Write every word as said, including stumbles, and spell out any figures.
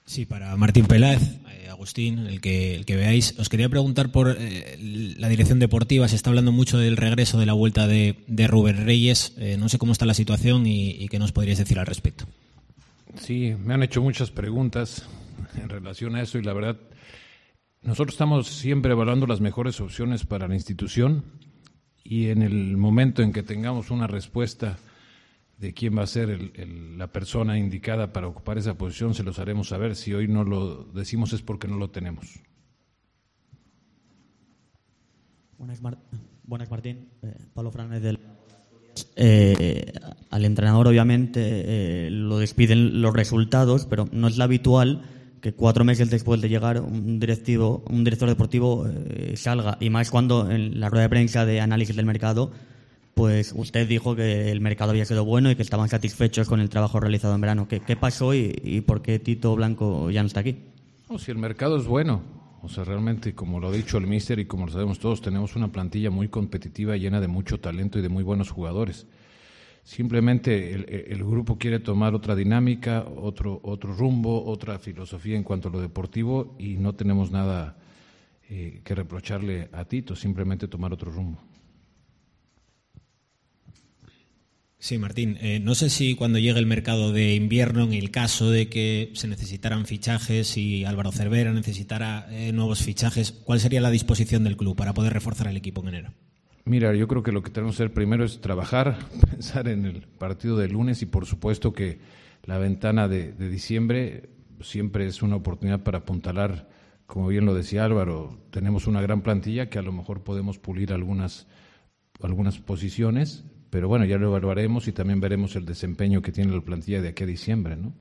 Sí, para Martín Peláez, eh, Agustín, el que, el que veáis. Os quería preguntar por eh, la dirección deportiva. Se está hablando mucho del regreso, de la vuelta de, de Rubén Reyes. Eh, no sé cómo está la situación y, y qué nos podríais decir al respecto. Sí, me han hecho muchas preguntas en relación a eso y la verdad, nosotros estamos siempre evaluando las mejores opciones para la institución y en el momento en que tengamos una respuesta de quién va a ser el, el, la persona indicada para ocupar esa posición, se los haremos saber. Si hoy no lo decimos es porque no lo tenemos. Buenas, Mar Buenas Martín. Eh, Pablo Franes del... Eh, al entrenador obviamente eh, lo despiden los resultados, pero no es lo habitual que cuatro meses después de llegar un directivo, un director deportivo eh, salga, y más cuando en la rueda de prensa de análisis del mercado pues usted dijo que el mercado había sido bueno y que estaban satisfechos con el trabajo realizado en verano. ¿Qué, qué pasó y, y por qué Tito Blanco ya no está aquí? No, si el mercado es bueno, o sea, realmente, como lo ha dicho el míster y como lo sabemos todos, tenemos una plantilla muy competitiva, llena de mucho talento y de muy buenos jugadores. Simplemente el, el grupo quiere tomar otra dinámica, otro, otro rumbo, otra filosofía en cuanto a lo deportivo y no tenemos nada eh, que reprocharle a Tito, simplemente tomar otro rumbo. Sí, Martín, eh, no sé si cuando llegue el mercado de invierno, en el caso de que se necesitaran fichajes y Álvaro Cervera necesitara eh, nuevos fichajes, ¿cuál sería la disposición del club para poder reforzar el equipo en enero? Mira, yo creo que lo que tenemos que hacer primero es trabajar, pensar en el partido de lunes y por supuesto que la ventana de, de diciembre siempre es una oportunidad para apuntalar, como bien lo decía Álvaro, tenemos una gran plantilla que a lo mejor podemos pulir algunas, algunas posiciones, pero bueno, ya lo evaluaremos y también veremos el desempeño que tiene la plantilla de aquí a diciembre, ¿no?